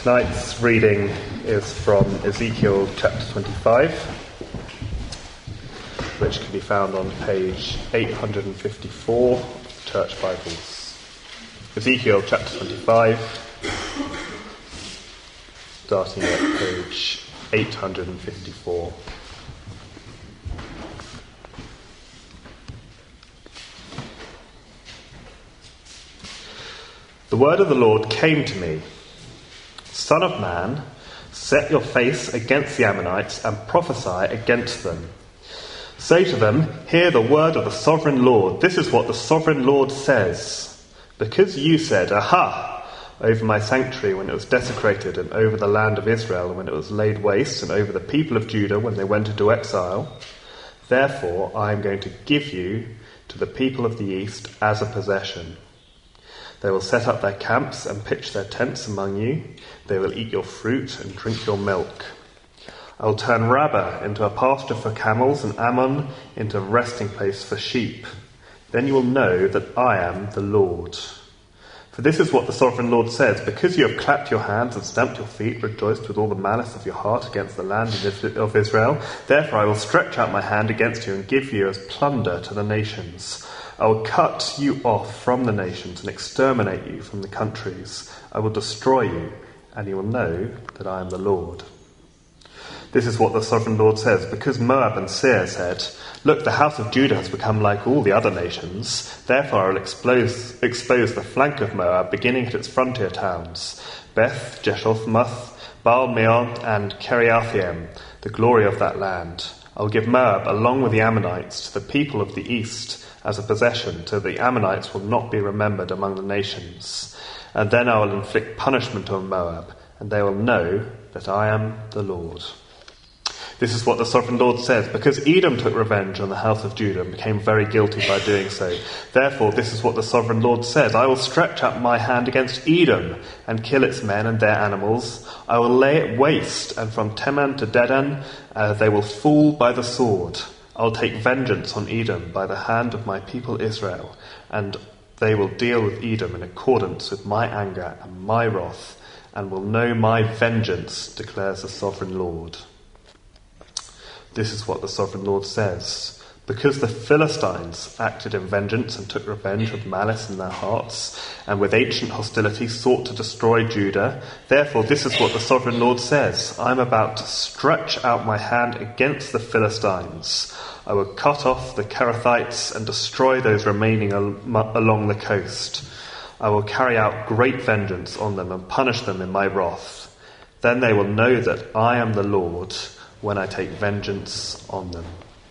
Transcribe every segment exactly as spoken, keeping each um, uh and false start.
Tonight's reading is from Ezekiel chapter twenty-five, which can be found on page eight hundred fifty-four of Church Bibles. Ezekiel chapter twenty-five, starting at page eight hundred fifty-four. The word of the Lord came to me. Son of man, set your face against the Ammonites and prophesy against them. Say to them, hear the word of the sovereign Lord. This is what the sovereign Lord says. Because you said, aha, over my sanctuary when it was desecrated, and over the land of Israel when it was laid waste, and over the people of Judah when they went into exile, therefore I am going to give you to the people of the east as a possession. They will set up their camps and pitch their tents among you. They will eat your fruit and drink your milk. I will turn Rabbah into a pasture for camels and Ammon into a resting place for sheep. Then you will know that I am the Lord. For this is what the sovereign Lord says, because you have clapped your hands and stamped your feet, rejoiced with all the malice of your heart against the land of Israel, therefore I will stretch out my hand against you and give you as plunder to the nations. I will cut you off from the nations and exterminate you from the countries. I will destroy you, and you will know that I am the Lord. This is what the sovereign Lord says, because Moab and Seir said, look, the house of Judah has become like all the other nations. Therefore I will expose, expose the flank of Moab, beginning at its frontier towns, Beth, Jeshothmoth, Baal-meon, and Kiriathaim, the glory of that land. I will give Moab, along with the Ammonites, to the people of the east, as a possession, so the Ammonites will not be remembered among the nations. And then I will inflict punishment on Moab, and they will know that I am the Lord. This is what the sovereign Lord says, because Edom took revenge on the house of Judah and became very guilty by doing so. Therefore, this is what the sovereign Lord says, I will stretch out my hand against Edom and kill its men and their animals. I will lay it waste, and from Teman to Dedan uh, they will fall by the sword. I will take vengeance on Edom by the hand of my people Israel, and they will deal with Edom in accordance with my anger and my wrath, and will know my vengeance, declares the sovereign Lord. This is what the sovereign Lord says. Because the Philistines acted in vengeance and took revenge with malice in their hearts, and with ancient hostility sought to destroy Judah, therefore this is what the sovereign Lord says. I am about to stretch out my hand against the Philistines. I will cut off the Kerethites and destroy those remaining al- along the coast. I will carry out great vengeance on them and punish them in my wrath. Then they will know that I am the Lord when I take vengeance on them.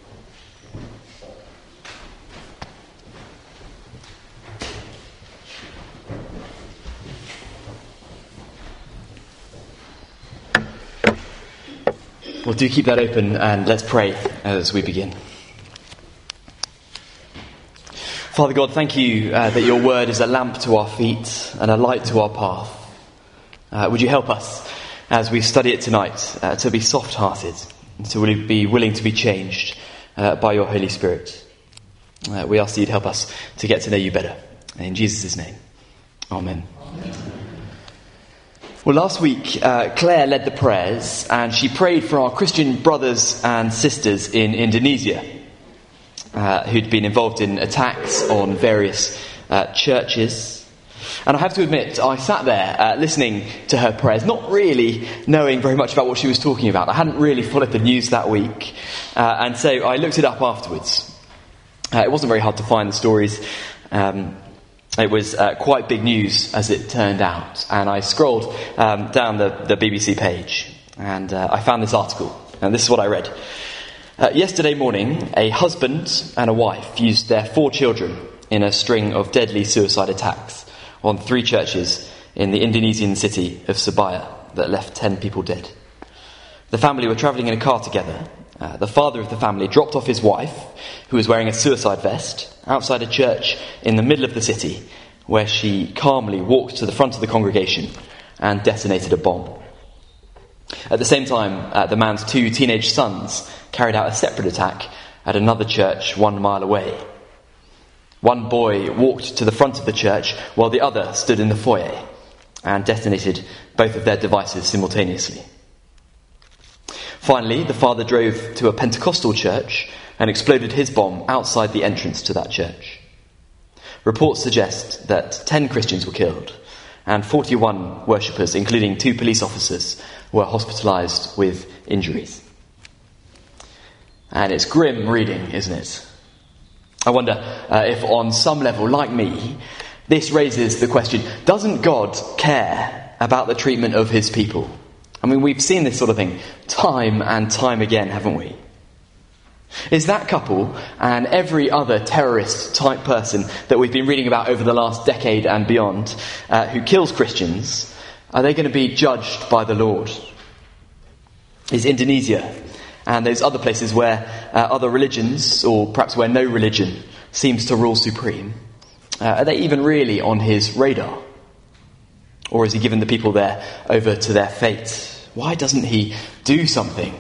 Well, do keep that open and let's pray as we begin. Father God, thank you uh, that your word is a lamp to our feet and a light to our path. Uh, would you help us as we study it tonight uh, to be soft-hearted and to be willing to be changed uh, by your Holy Spirit. Uh, we ask that you'd help us to get to know you better. In Jesus' name, amen. Amen. Well, last week, uh, Claire led the prayers and she prayed for our Christian brothers and sisters in Indonesia uh, who'd been involved in attacks on various uh, churches. And I have to admit, I sat there uh, listening to her prayers, not really knowing very much about what she was talking about. I hadn't really followed the news that week. Uh, and so I looked it up afterwards. Uh, it wasn't very hard to find the stories. Um, It was uh, quite big news, as it turned out. And I scrolled um, down the, the B B C page, and uh, I found this article. And this is what I read. Uh, yesterday morning, a husband and a wife used their four children in a string of deadly suicide attacks on three churches in the Indonesian city of Surabaya that left ten people dead. The family were travelling in a car together. Uh, the father of the family dropped off his wife, who was wearing a suicide vest, outside a church in the middle of the city, where she calmly walked to the front of the congregation and detonated a bomb. At the same time, uh, the man's two teenage sons carried out a separate attack at another church one mile away. One boy walked to the front of the church while the other stood in the foyer. and detonated both of their devices simultaneously. Finally, the father drove to a Pentecostal church and exploded his bomb outside the entrance to that church. Reports suggest that ten Christians were killed and forty-one worshippers, including two police officers, were hospitalised with injuries. And it's grim reading, isn't it? I wonder uh, if on some level, like me, this raises the question, doesn't God care about the treatment of his people? I mean, we've seen this sort of thing time and time again, haven't we? Is that couple and every other terrorist type person that we've been reading about over the last decade and beyond, uh, who kills Christians, are they going to be judged by the Lord? Is Indonesia and those other places where uh, other religions, or perhaps where no religion seems to rule supreme, uh, are they even really on his radar? Or has he given the people there over to their fate? Why doesn't he do something?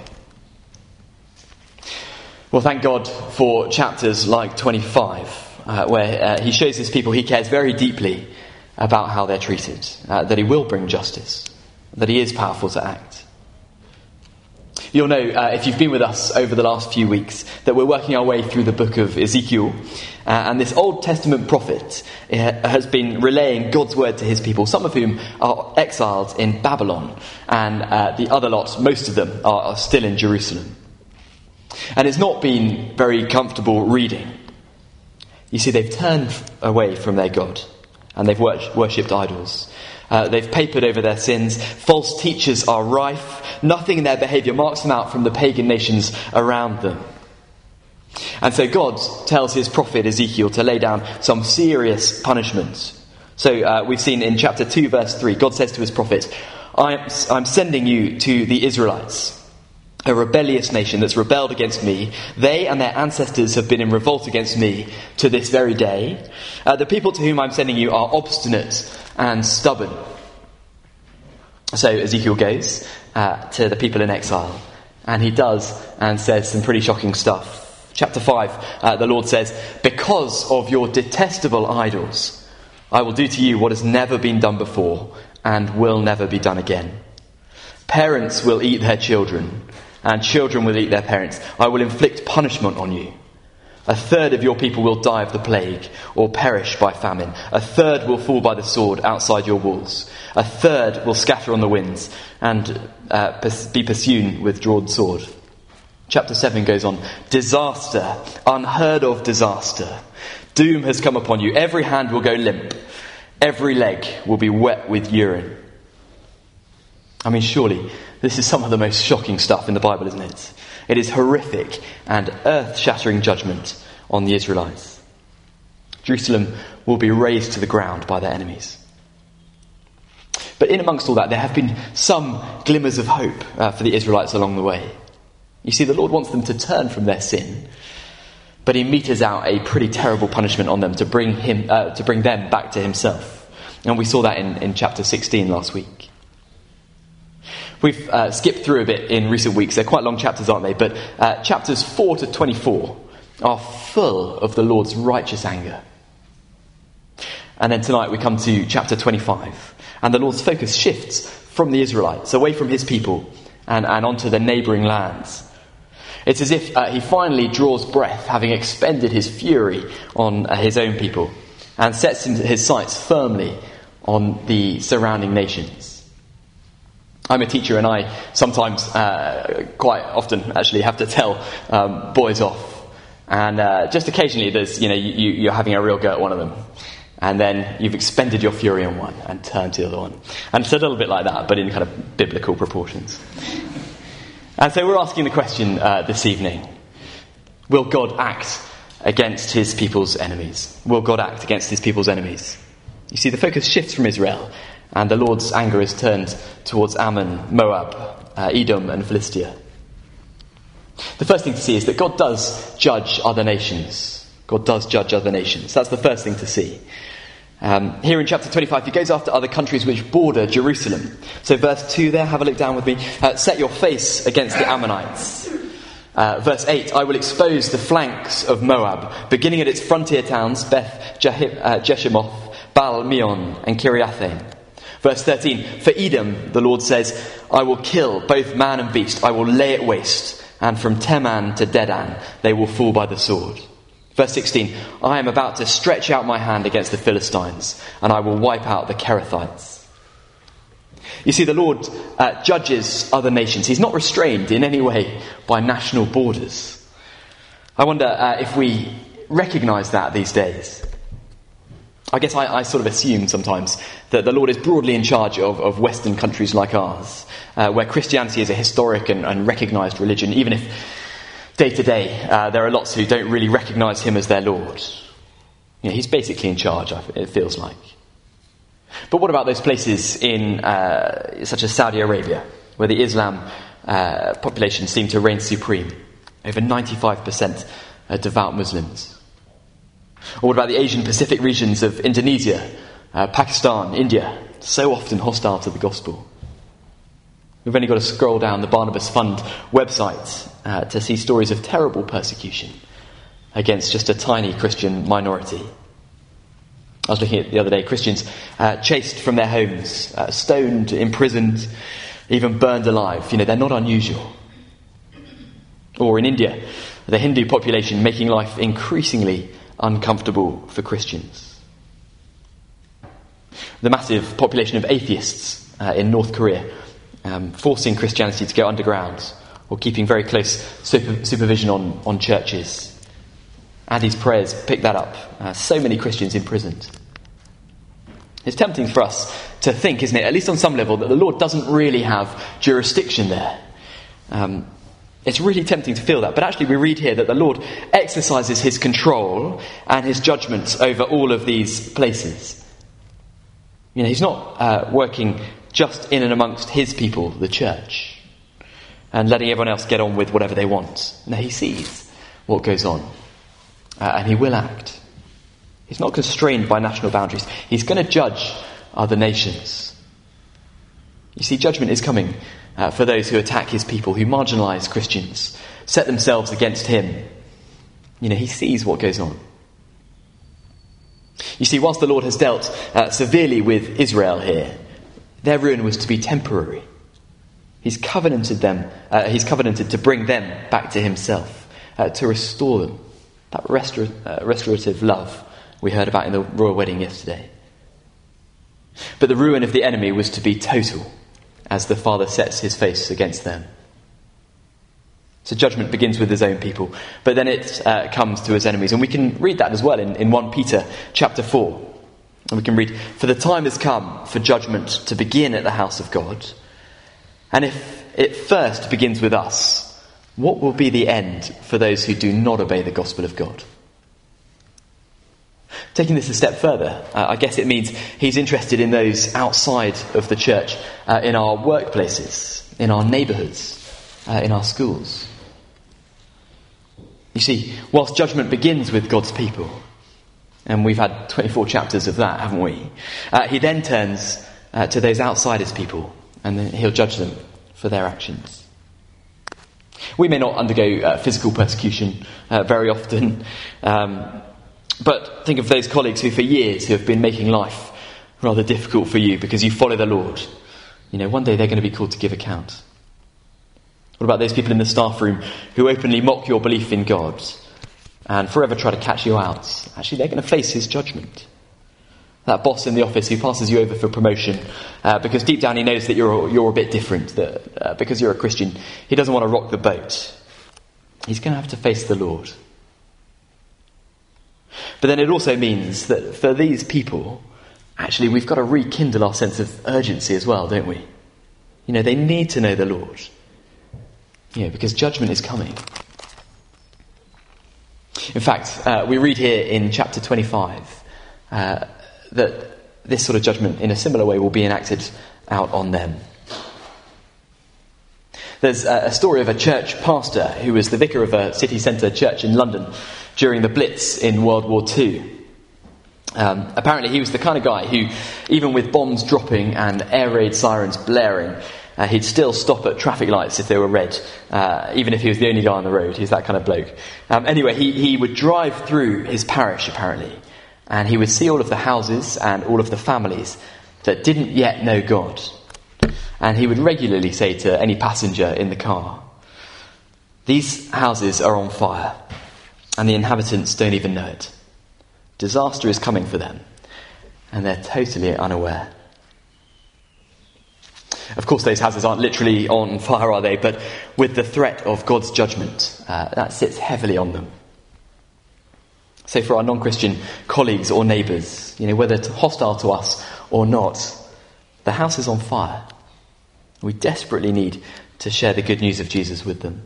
Well, thank God for chapters like twenty-five, uh, where uh, he shows his people he cares very deeply about how they're treated, uh, that he will bring justice, that he is powerful to act. You'll know, uh, if you've been with us over the last few weeks, that we're working our way through the book of Ezekiel, uh, and this Old Testament prophet uh, has been relaying God's word to his people, some of whom are exiled in Babylon, and uh, the other lot, most of them, are, are still in Jerusalem. And it's not been very comfortable reading. You see, they've turned away from their God, and they've wor- worshipped idols. Uh, they've papered over their sins. False teachers are rife. Nothing in their behaviour marks them out from the pagan nations around them. And so God tells his prophet Ezekiel to lay down some serious punishment. So uh, we've seen in chapter two, verse three, God says to his prophet, I'm, I'm sending you to the Israelites, a rebellious nation that's rebelled against me. They and their ancestors have been in revolt against me to this very day. Uh, the people to whom I'm sending you are obstinate and stubborn. So Ezekiel goes uh, to the people in exile, and he does and says some pretty shocking stuff. Chapter five, uh, the Lord says, because of your detestable idols, I will do to you what has never been done before and will never be done again. Parents will eat their children, and children will eat their parents. I will inflict punishment on you. A third of your people will die of the plague or perish by famine. A third will fall by the sword outside your walls. A third will scatter on the winds and uh, be pursued with drawn sword. Chapter seven goes on. Disaster, unheard of disaster. Doom has come upon you. Every hand will go limp. Every leg will be wet with urine. I mean, surely this is some of the most shocking stuff in the Bible, isn't it? It is horrific and earth-shattering judgment on the Israelites. Jerusalem will be razed to the ground by their enemies. But in amongst all that, there have been some glimmers of hope uh, for the Israelites along the way. You see, the Lord wants them to turn from their sin, but he meters out a pretty terrible punishment on them to bring him, uh, to bring them back to himself. And we saw that in, in chapter sixteen last week. We've uh, skipped through a bit in recent weeks. They're quite long chapters, aren't they? But uh, chapters four to twenty-four are full of the Lord's righteous anger. And then tonight we come to chapter twenty-five, and the Lord's focus shifts from the Israelites, away from his people, and, and onto the neighbouring lands. It's as if uh, he finally draws breath, having expended his fury on uh, his own people, and sets his sights firmly on the surrounding nations. I'm a teacher, and I sometimes, uh, quite often actually, have to tell um, boys off. And uh, just occasionally there's, you know, you, you're having a real go at one of them. And then you've expended your fury on one and turned to the other one. And it's a little bit like that, but in kind of biblical proportions. And so we're asking the question uh, this evening, will God act against his people's enemies? Will God act against his people's enemies? You see, the focus shifts from Israel, and the Lord's anger is turned towards Ammon, Moab, uh, Edom and Philistia. The first thing to see is that God does judge other nations. God does judge other nations. That's the first thing to see. Um, here in chapter twenty-five, he goes after other countries which border Jerusalem. So verse two there, have a look down with me. Uh, Set your face against the Ammonites. Uh, verse eight, I will expose the flanks of Moab, beginning at its frontier towns, Beth Jeshimoth, Baal Meon and Kiriathaim. Verse thirteen, for Edom, the Lord says, I will kill both man and beast, I will lay it waste, and from Teman to Dedan they will fall by the sword. Verse sixteen, I am about to stretch out my hand against the Philistines, and I will wipe out the Kerethites. You see, the Lord uh, judges other nations. He's not restrained in any way by national borders. I wonder uh, if we recognise that these days. I guess I, I sort of assume sometimes that the Lord is broadly in charge of, of Western countries like ours, uh, where Christianity is a historic and, and recognised religion, even if day to day uh, there are lots who don't really recognise him as their Lord. You know, he's basically in charge, it feels like. But what about those places in uh, such as Saudi Arabia, where the Islam uh, population seem to reign supreme? Over ninety-five percent are devout Muslims. Or what about the Asian Pacific regions of Indonesia, uh, Pakistan, India, so often hostile to the gospel? We've only got to scroll down the Barnabas Fund website uh, to see stories of terrible persecution against just a tiny Christian minority. I was looking at the other day, Christians uh, chased from their homes, uh, stoned, imprisoned, even burned alive. You know, they're not unusual. Or in India, the Hindu population making life increasingly uncomfortable for Christians. The massive population of atheists uh, in North Korea, um, forcing Christianity to go underground, or keeping very close super- supervision on, on churches. Andy's prayers pick that up. Uh, so many Christians imprisoned. It's tempting for us to think, isn't it, at least on some level, that the Lord doesn't really have jurisdiction there. Um, it's really tempting to feel that. But actually we read here that the Lord exercises his control and his judgment over all of these places. You know, he's not uh, working just in and amongst his people, the church, and letting everyone else get on with whatever they want. No, he sees what goes on. Uh, and he will act. He's not constrained by national boundaries. He's going to judge other nations. You see, judgment is coming uh, for those who attack his people, who marginalise Christians, set themselves against him. You know, he sees what goes on. You see, whilst the Lord has dealt uh, severely with Israel here, their ruin was to be temporary. He's covenanted them. Uh, he's covenanted to bring them back to himself, uh, to restore them. That restor- uh, restorative love we heard about in the royal wedding yesterday. But the ruin of the enemy was to be total, as the Father sets his face against them. So judgment begins with his own people, but then it uh, comes to his enemies. And we can read that as well in, in First Peter chapter four. And we can read, for the time has come for judgment to begin at the house of God. And if it first begins with us, what will be the end for those who do not obey the gospel of God? Taking this a step further, uh, I guess it means he's interested in those outside of the church, uh, in our workplaces, in our neighbourhoods, uh, in our schools. You see, whilst judgment begins with God's people, and we've had twenty-four chapters of that, haven't we? Uh, he then turns uh, to those outside his people, and then he'll judge them for their actions. We may not undergo uh, physical persecution uh, very often, um, but think of those colleagues who for years who have been making life rather difficult for you because you follow the Lord. You know, one day they're going to be called to give account. What about those people in the staff room who openly mock your belief in God and forever try to catch you out? Actually, they're going to face his judgment. That boss in the office who passes you over for promotion uh, because deep down he knows that you're you're a bit different, that uh, because you're a Christian, he doesn't want to rock the boat. He's going to have to face the Lord. But then it also means that for these people, actually we've got to rekindle our sense of urgency as well, don't we? You know, they need to know the Lord. You know, because judgment is coming. In fact, uh, we read here in chapter twenty-five uh, that this sort of judgment in a similar way will be enacted out on them. There's a story of a church pastor who was the vicar of a city centre church in London during the Blitz in World War Two. Um, apparently he was the kind of guy who, even with bombs dropping and air raid sirens blaring, uh, he'd still stop at traffic lights if they were red, uh, even if he was the only guy on the road. He's that kind of bloke. Um, anyway, he, he would drive through his parish, apparently, and he would see all of the houses and all of the families that didn't yet know God. And he would regularly say to any passenger in the car, "These houses are on fire, and the inhabitants don't even know it. Disaster is coming for them, and they're totally unaware." Of course, those houses aren't literally on fire, are they? But with the threat of God's judgment, uh, that sits heavily on them. So for our non-Christian colleagues or neighbours, you know, whether hostile to us or not, the house is on fire. We desperately need to share the good news of Jesus with them.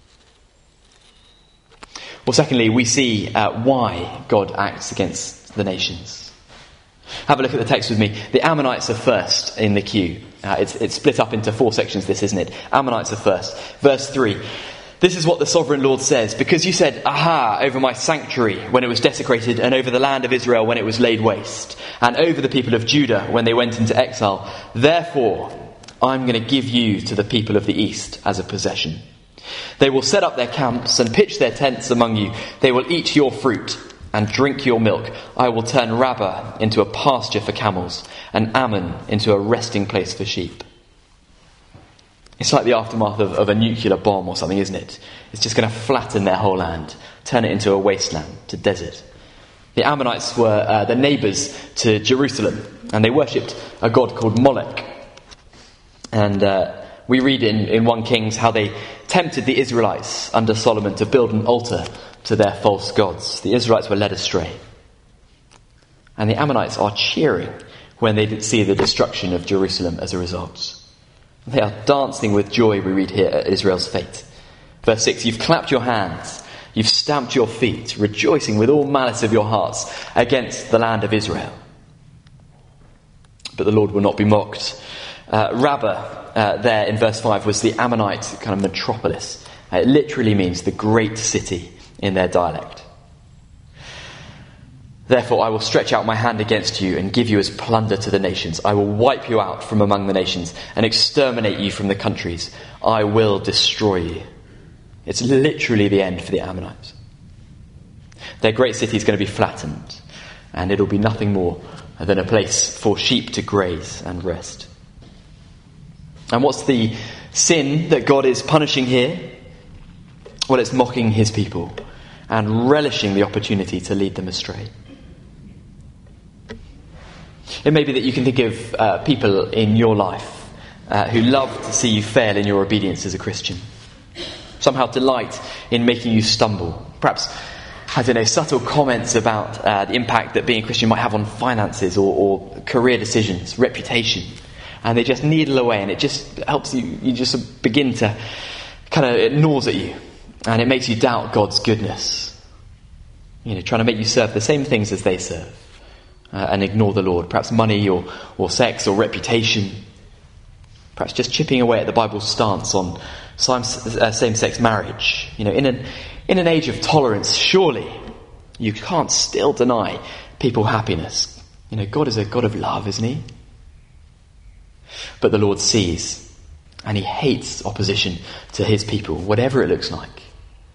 Well, secondly, we see uh, why God acts against the nations. Have a look at the text with me. The Ammonites are first in the queue. Uh, it's, it's split up into four sections, this, isn't it? Ammonites are first. Verse three. "This is what the sovereign Lord says, because you said, 'Aha,' over my sanctuary when it was desecrated, and over the land of Israel when it was laid waste, and over the people of Judah when they went into exile. Therefore, I'm going to give you to the people of the east as a possession. They will set up their camps and pitch their tents among you. They will eat your fruit and drink your milk. I will turn Rabbah into a pasture for camels, and Ammon into a resting place for sheep." It's like the aftermath of, of a nuclear bomb or something, isn't it? It's just going to flatten their whole land, turn it into a wasteland, to desert. The Ammonites were uh, the neighbours to Jerusalem, and they worshipped a god called Molech. And uh, we read in, in First Kings how they tempted the Israelites under Solomon to build an altar to their false gods. The Israelites were led astray. And the Ammonites are cheering when they see the destruction of Jerusalem as a result. They are dancing with joy, we read here, at Israel's fate. Verse six, "You've clapped your hands, you've stamped your feet, rejoicing with all malice of your hearts against the land of Israel." But the Lord will not be mocked. Uh, Rabbah, uh, there in verse five, was the Ammonite kind of metropolis. Uh, it literally means the great city in their dialect. "Therefore I will stretch out my hand against you and give you as plunder to the nations. I will wipe you out from among the nations and exterminate you from the countries. I will destroy you." It's literally the end for the Ammonites. Their great city is going to be flattened, and it'll be nothing more than a place for sheep to graze and rest. And what's the sin that God is punishing here? Well, it's mocking his people and relishing the opportunity to lead them astray. It may be that you can think of uh, people in your life uh, who love to see you fail in your obedience as a Christian. Somehow delight in making you stumble. Perhaps, I don't know, subtle comments about uh, the impact that being a Christian might have on finances or, or career decisions, reputation. And they just needle away, and it just helps you, you just begin to kind of, it gnaws at you. And it makes you doubt God's goodness. You know, trying to make you serve the same things as they serve. Uh, and ignore the Lord. Perhaps money or, or sex or reputation. Perhaps just chipping away at the Bible's stance on same-sex marriage. You know, in an in an age of tolerance, surely you can't still deny people happiness. You know, God is a God of love, isn't he? But the Lord sees, and he hates opposition to his people, whatever it looks like.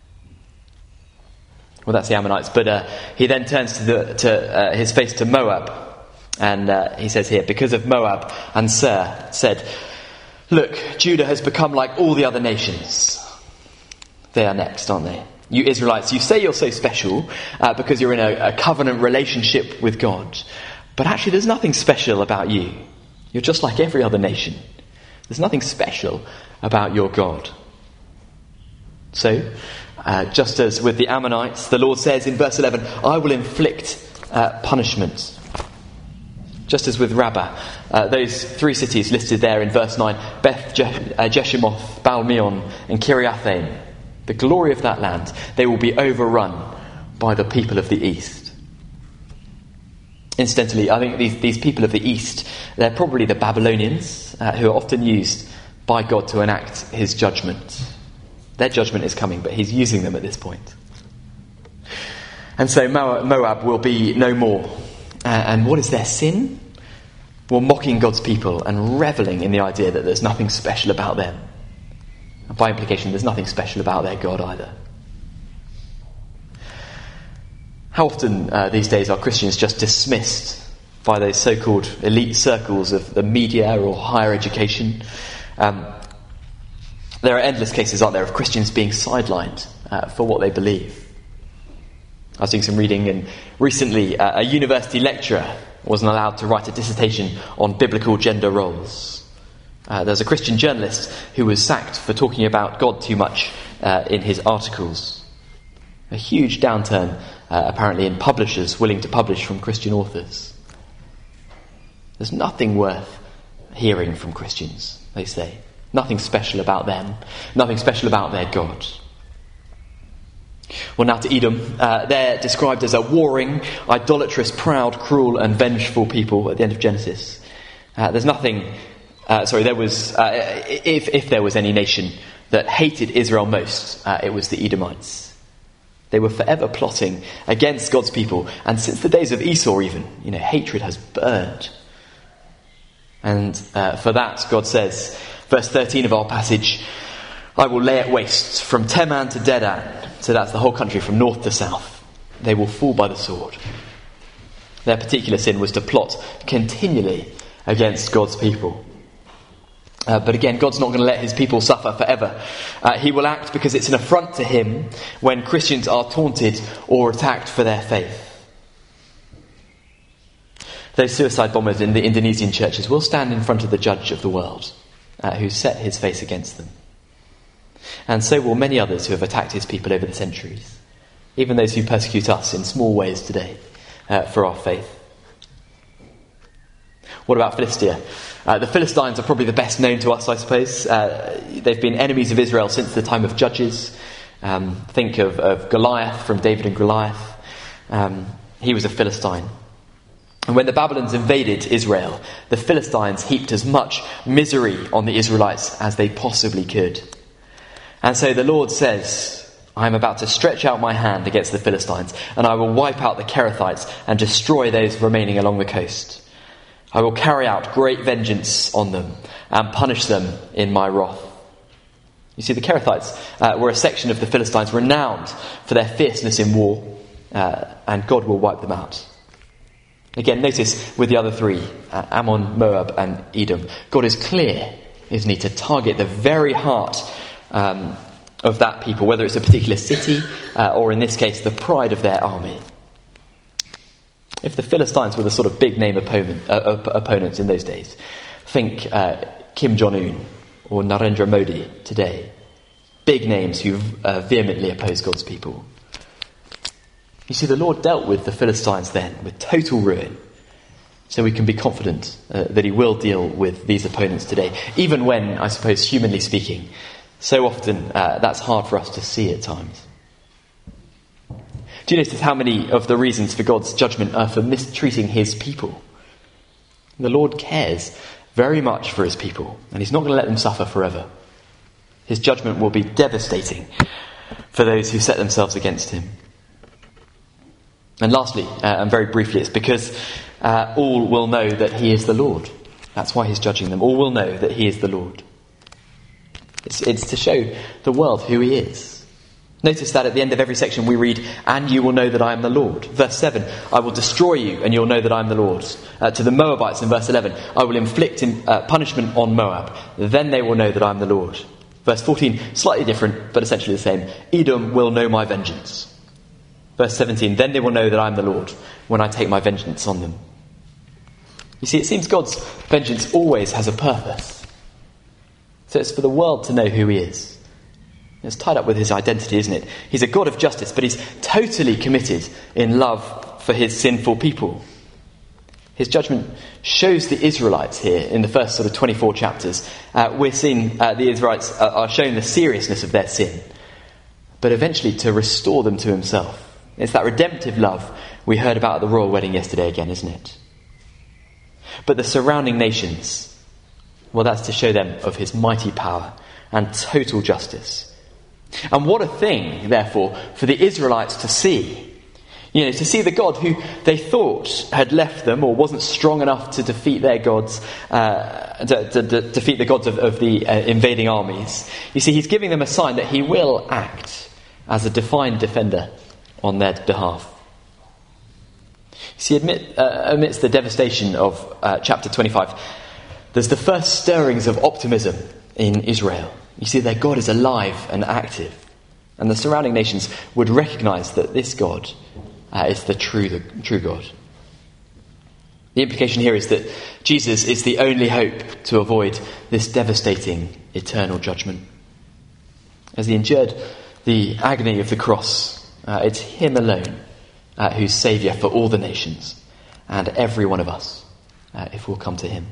Well, that's the Ammonites. But uh, he then turns to, the, to uh, his face to Moab. And uh, he says here, "Because of Moab and Seir said, 'Look, Judah has become like all the other nations.'" They are next, aren't they? "You Israelites, you say you're so special uh, because you're in a, a covenant relationship with God. But actually there's nothing special about you. You're just like every other nation. There's nothing special about your God." So, uh, just as with the Ammonites, the Lord says in verse eleven, "I will inflict uh, punishment." Just as with Rabbah, uh, those three cities listed there in verse nine, Beth Je- uh, Jeshimoth, Baal-meon, and Kiriathaim, the glory of that land, they will be overrun by the people of the east. Incidentally, I think these, these people of the east, they're probably the Babylonians, uh, who are often used by God to enact his judgment. Their judgment is coming, but he's using them at this point. And so Moab will be no more. Uh, and what is their sin? Well, mocking God's people and revelling in the idea that there's nothing special about them. And by implication, there's nothing special about their God either. How often uh, these days are Christians just dismissed by those so-called elite circles of the media or higher education. Um, there are endless cases, aren't there, of Christians being sidelined uh, for what they believe. I was doing some reading, and recently uh, a university lecturer wasn't allowed to write a dissertation on biblical gender roles. Uh, there's a Christian journalist who was sacked for talking about God too much uh, in his articles. A huge downturn, uh, apparently, in publishers willing to publish from Christian authors. There's nothing worth hearing from Christians, they say. Nothing special about them. Nothing special about their God. Well, now to Edom. Uh, they're described as a warring, idolatrous, proud, cruel and vengeful people at the end of Genesis. Uh, there's nothing... Uh, sorry, there was... Uh, if, if there was any nation that hated Israel most, uh, it was the Edomites. They were forever plotting against God's people. And since the days of Esau even, you know, hatred has burned. And uh, for that, God says, verse thirteen of our passage, I will lay it waste from Teman to Dedan. So that's the whole country from north to south. They will fall by the sword. Their particular sin was to plot continually against God's people. Uh, but again, God's not going to let his people suffer forever. Uh, he will act because it's an affront to him when Christians are taunted or attacked for their faith. Those suicide bombers in the Indonesian churches will stand in front of the judge of the world, uh, who set his face against them. And so will many others who have attacked his people over the centuries, even those who persecute us in small ways today uh, for our faith. What about Philistia? Uh, the Philistines are probably the best known to us, I suppose. Uh, they've been enemies of Israel since the time of Judges. Um, think of, of Goliath from David and Goliath. Um, he was a Philistine. And when the Babylons invaded Israel, the Philistines heaped as much misery on the Israelites as they possibly could. And so the Lord says, I am about to stretch out my hand against the Philistines, and I will wipe out the Kerethites and destroy those remaining along the coast. I will carry out great vengeance on them and punish them in my wrath. You see, the Kerethites uh, were a section of the Philistines renowned for their fierceness in war, uh, and God will wipe them out. Again, notice with the other three, uh, Ammon, Moab and Edom, God is clear, isn't he, to target the very heart um, of that people, whether it's a particular city uh, or in this case the pride of their army. If the Philistines were the sort of big name opponent, uh, op- opponents in those days, think uh, Kim Jong-un or Narendra Modi today. Big names who uh, vehemently oppose God's people. You see, the Lord dealt with the Philistines then with total ruin. So we can be confident uh, that he will deal with these opponents today. Even when, I suppose, humanly speaking, so often uh, that's hard for us to see at times. Do you notice how many of the reasons for God's judgment are for mistreating his people? The Lord cares very much for his people, and he's not going to let them suffer forever. His judgment will be devastating for those who set themselves against him. And lastly, uh, and very briefly, it's because uh, all will know that he is the Lord. That's why he's judging them. All will know that he is the Lord. It's, it's to show the world who he is. Notice that at the end of every section we read, and you will know that I am the Lord. Verse seven, I will destroy you and you'll know that I am the Lord. Uh, to the Moabites in verse eleven, I will inflict in, uh, punishment on Moab. Then they will know that I am the Lord. Verse fourteen, slightly different, but essentially the same. Edom will know my vengeance. Verse seventeen, then they will know that I am the Lord when I take my vengeance on them. You see, it seems God's vengeance always has a purpose. So it's for the world to know who he is. It's tied up with his identity, isn't it? He's a God of justice, but he's totally committed in love for his sinful people. His judgment shows the Israelites here in the first sort of twenty-four chapters. Uh, we're seeing uh, the Israelites uh, are shown the seriousness of their sin, but eventually to restore them to himself. It's that redemptive love we heard about at the royal wedding yesterday again, isn't it? But the surrounding nations, well, that's to show them of his mighty power and total justice. And what a thing, therefore, for the Israelites to see. You know, to see the God who they thought had left them or wasn't strong enough to defeat their gods, uh, to, to, to defeat the gods of, of the uh, invading armies. You see, he's giving them a sign that he will act as a divine defender on their behalf. See, amid, uh, amidst the devastation of uh, chapter twenty-five, there's the first stirrings of optimism in Israel. You see, their God is alive and active, and the surrounding nations would recognise that this God uh, is the true, the true God. The implication here is that Jesus is the only hope to avoid this devastating eternal judgment. As he endured the agony of the cross, uh, it's him alone uh, who's saviour for all the nations and every one of us, uh, if we'll come to him.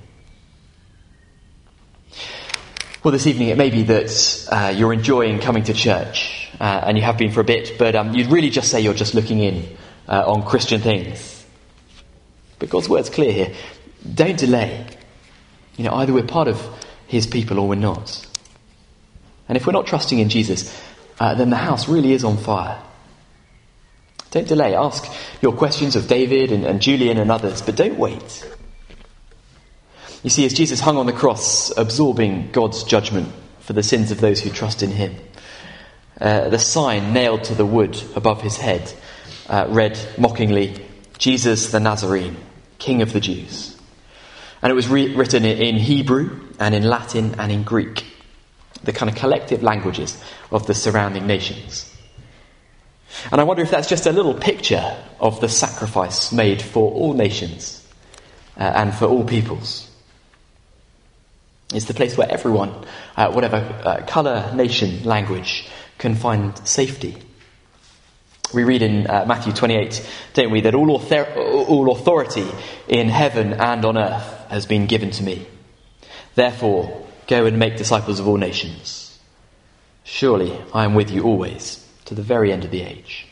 Well, this evening it may be that uh, you're enjoying coming to church, uh, and you have been for a bit, but um, you'd really just say you're just looking in uh, on Christian things. But God's word's clear here. Don't delay. You know, either we're part of his people or we're not. And if we're not trusting in Jesus, uh, then the house really is on fire. Don't delay. Ask your questions of David and, and Julian and others, but don't wait. You see, as Jesus hung on the cross, absorbing God's judgment for the sins of those who trust in him, uh, the sign nailed to the wood above his head uh, read mockingly, Jesus the Nazarene, King of the Jews. And it was re- written in Hebrew and in Latin and in Greek, the kind of collective languages of the surrounding nations. And I wonder if that's just a little picture of the sacrifice made for all nations uh, and for all peoples. It's the place where everyone, uh, whatever uh, colour, nation, language, can find safety. We read in uh, Matthew twenty-eight, don't we, that all, author- all authority in heaven and on earth has been given to me. Therefore, go and make disciples of all nations. Surely I am with you always, to the very end of the age.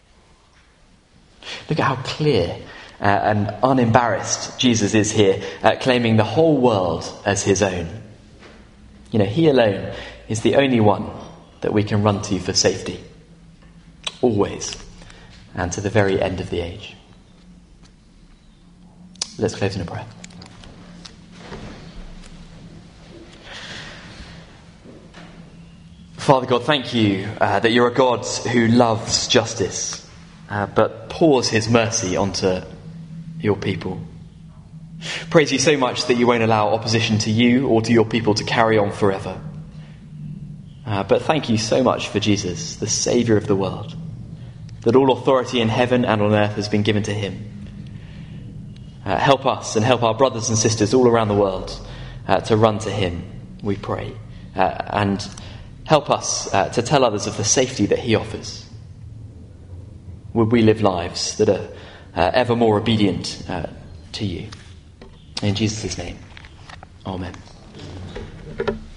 Look at how clear uh, and unembarrassed Jesus is here, uh, claiming the whole world as his own. You know, he alone is the only one that we can run to for safety. Always, and to the very end of the age. Let's close in a prayer. Father God, thank you uh, that you're a God who loves justice, uh, but pours his mercy onto your people. Praise you so much that you won't allow opposition to you or to your people to carry on forever. Uh, but thank you so much for Jesus, the Saviour of the world, that all authority in heaven and on earth has been given to him. Uh, help us and help our brothers and sisters all around the world uh, to run to him, we pray. Uh, and help us uh, to tell others of the safety that he offers. Would we live lives that are uh, ever more obedient uh, to you. In Jesus' name, amen.